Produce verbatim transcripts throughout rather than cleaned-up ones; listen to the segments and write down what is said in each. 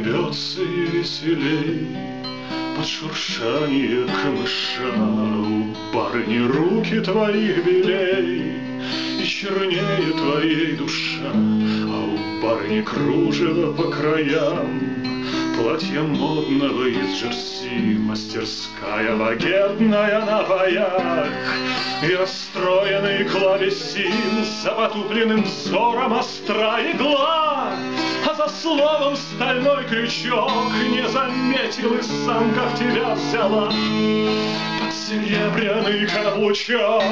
гребется и веселей под шуршание камыша. У барыни руки твоих белей и чернее твоей душа, а у барыни кружево по краям, платье модного из джерси, мастерская багетная на паях и расстроенный клавесин, за потупленным взором остра игла, а за словом стальной крючок не заметил и сам, как тебя взяла под серебряный каблучок.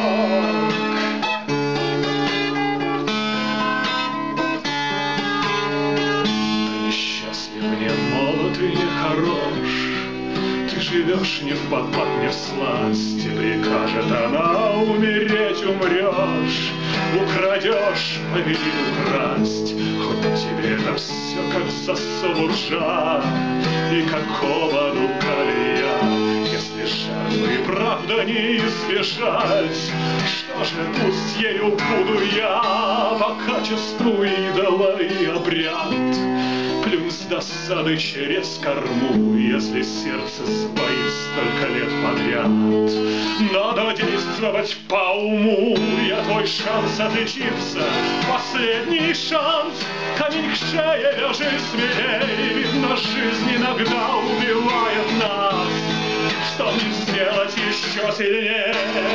Ты не хорош, ты живешь не в попад, не в сласть, и прикажет она умереть, умрешь, украдешь, повелит украсть, хоть тебе это все как засову ржа и как оводу колея. Если жертвы и правда не избежать, что же, пусть ею буду я по качеству идола и обряд. Плюнь с досады через корму, если сердце сбоит столько лет подряд. Надо действовать по уму, я твой шанс отличиться, последний шанс. Камень к шее вяжи смелей, видно, жизнь иногда убивает нас, что мне сделать еще сильнее.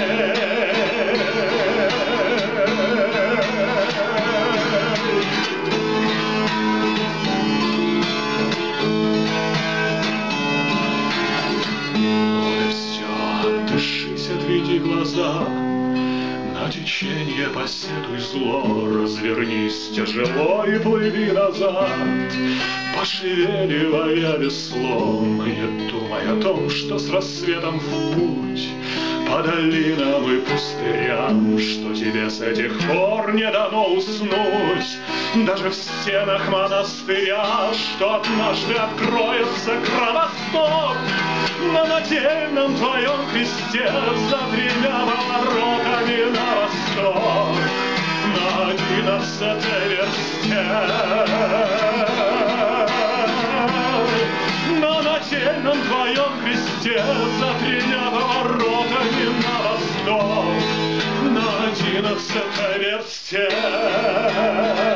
Отведи глаза, на течение посетуй зло, развернись тяжело и плыви назад, пошевеливая веслом, не думай о том, что с рассветом в путь по долинам и пустырям, что тебе с этих пор не дано уснуть даже в стенах монастыря, что однажды откроется кровосток на нательном твоем кресте за тремя поворотами на восток, на одиннадцатой версте. На нательном твоем кресте за тремя поворотами на восток, на одиннадцатой версте.